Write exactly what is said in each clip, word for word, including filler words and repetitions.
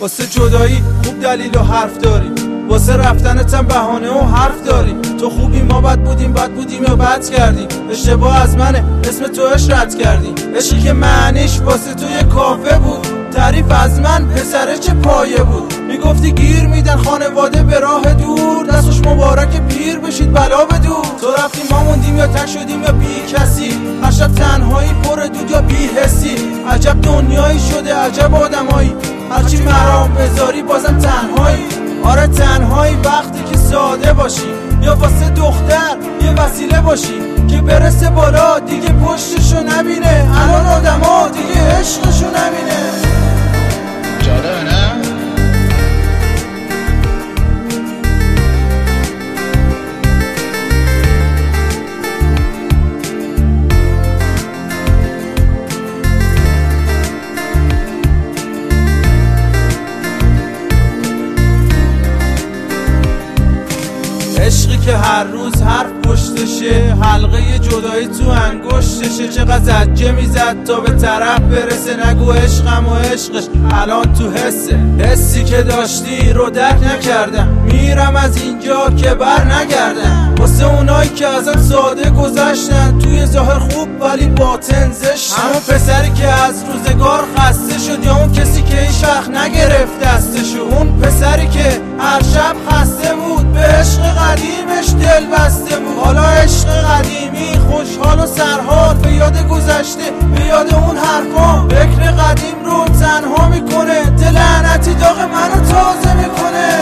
واسه جدایی خوب دلیل و حرف داری، واسه رفتنت هم بهانه و حرف داری. تو خوبی ما بد بودیم، بد بودیم یا بد کردیم. اشتباه از منه، اسم تو اش رد کردی. عشقی که معنیش واسه تو یه کافه بود، تعریف از من پسره چه پایه بود. میگفتی گیر میدن خانواده به راه دور، دستش مبارک پیر بشید بلا بدور. تو رفتی ما موندیم یا تک شدیم یا بی کسی، هر شب تنهایی پر دود یا بی حسی. عجب دنیایی شده، عجب آدمایی، هرچی مرام بذاری بازم تنهایی. آره تنهایی وقتی که ساده باشی، یا واسه دختر یه وسیله باشی که برسه بالا دیگه پشتشو نبینه. الان آدما دیگه عشقشو نبینه. جالبه نه؟ عشقی که هر روز حرف پشتشه، حلقه جدایی تو انگشتشه. چقدر زجه میزد تا به طرف برسه، نگو عشقم و عشقش الان تو حسه. حسی که داشتی رو درک نکردم، میرم از اینجا که بر نگردم. واسه اونایی که ازم ساده گذشتن، توی ظاهر خوب ولی باطن زشتن. همون پسری که از روزگار خسته شد، یا اون کسی که هیچ وقت نگرفت دستشو. اون پسری که هر شب خسته بود، به عشق قدیمش دل بسته بود. حالا عشق قدیمی خوشحال و سرحال، به یاد گذشته، به یاد اون حرفا. فکر قدیم رو تنها میکنه، دل لعنتی داغ منو تازه میکنه.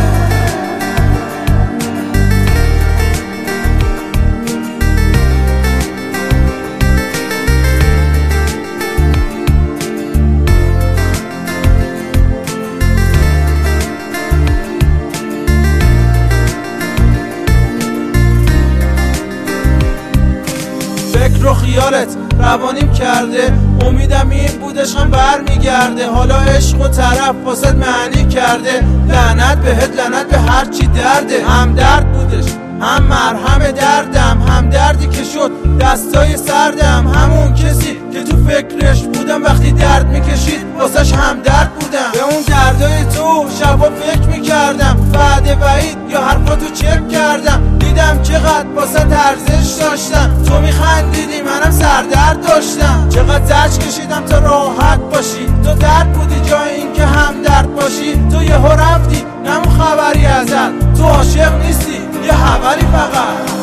فکر و خیالت روانیم کرده، امیدم این بودش هم بر میگرده. حالا عشق و طرف واسه معنی کرده، لعنت بهت لعنت به هرچی درده. هم درد بودش هم مرهم دردم، هم دردی که شد دستای سردم. همون کسی که تو فکرش بودم وقتی درد میکشید، واسش هم درد بودم. به اون دردای تو شبا فکر میکردم، بعد بعید یا حرفاتو چک کردم. دیدم چقدر واسه ارزش داشتم، تو میخندیدی منم سردرد داشتم. چقدر زجر کشیدم تا راحت باشی، تو درد بودی جای این که هم درد باشی. تو یهو رفتی نمون خبری ازت، تو عاشق نیستی یه خبری فقط.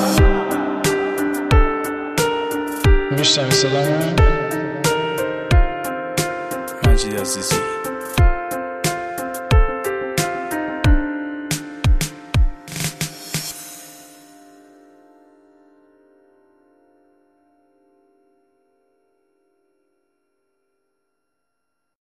میشتم سلام مجید عزیزی.